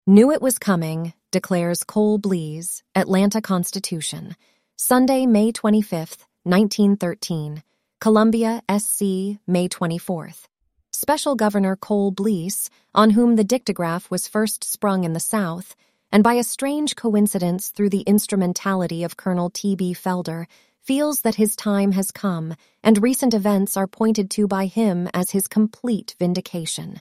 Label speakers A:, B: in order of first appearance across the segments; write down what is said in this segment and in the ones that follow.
A: Knew it was coming, declares Cole Blease, Atlanta Constitution. Sunday, May 25th, 1913. Columbia, SC, May 24th. Special Governor Cole Blease, on whom the dictograph was first sprung in the South, and by a strange coincidence through the instrumentality of Colonel T.B. Felder, feels that his time has come, and recent events are pointed to by him as his complete vindication.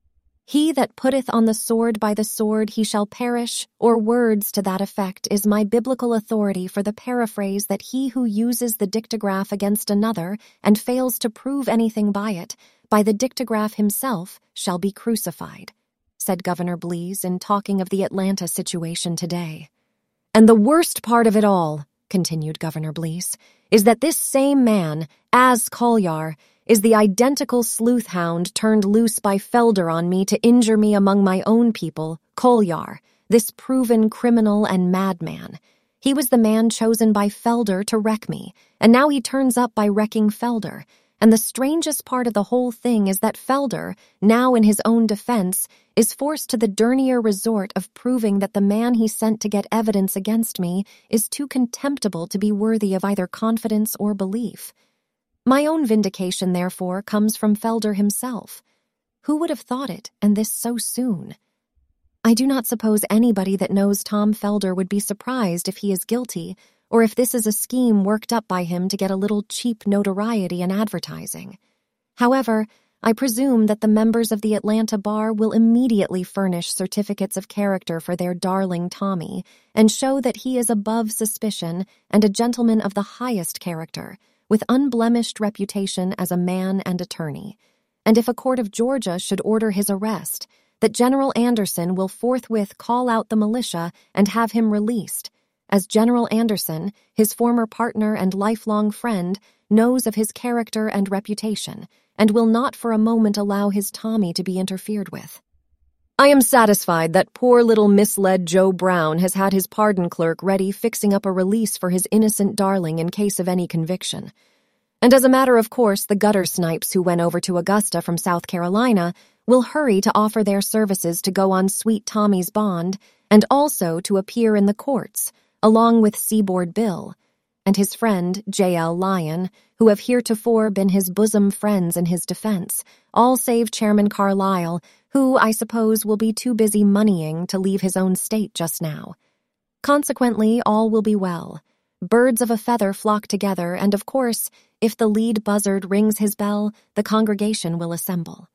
A: He that putteth on the sword by the sword he shall perish, or words to that effect, is my biblical authority for the paraphrase that he who uses the dictograph against another and fails to prove anything by it, by the dictograph himself shall be crucified, said Governor Blease in talking of the Atlanta situation today. And the worst part of it all, continued Governor Blease, is that this same man, As Collier, is the identical sleuth hound turned loose by Felder on me to injure me among my own people, Collier, this proven criminal and madman. He was the man chosen by Felder to wreck me, and now he turns up by wrecking Felder. And the strangest part of the whole thing is that Felder, now in his own defense, is forced to the dernier resort of proving that the man he sent to get evidence against me is too contemptible to be worthy of either confidence or belief. My own vindication, therefore, comes from Felder himself. Who would have thought it, and this so soon? I do not suppose anybody that knows Tom Felder would be surprised if he is guilty, or if this is a scheme worked up by him to get a little cheap notoriety and advertising. However, I presume that the members of the Atlanta Bar will immediately furnish certificates of character for their darling Tommy and show that he is above suspicion and a gentleman of the highest character, with unblemished reputation as a man and attorney. And if a court of Georgia should order his arrest, that General Anderson will forthwith call out the militia and have him released, as General Anderson, his former partner and lifelong friend, knows of his character and reputation, and will not for a moment allow his Tommy to be interfered with. I am satisfied that poor little misled Joe Brown has had his pardon clerk ready fixing up a release for his innocent darling in case of any conviction. And as a matter of course, the gutter snipes who went over to Augusta from South Carolina will hurry to offer their services to go on sweet Tommy's bond and also to appear in the courts, along with Seaboard Bill, and his friend J.L. Lyon, who have heretofore been his bosom friends in his defense, all save Chairman Carlisle, who, I suppose, will be too busy moneying to leave his own state just now. Consequently, all will be well. Birds of a feather flock together, and of course, if the lead buzzard rings his bell, the congregation will assemble.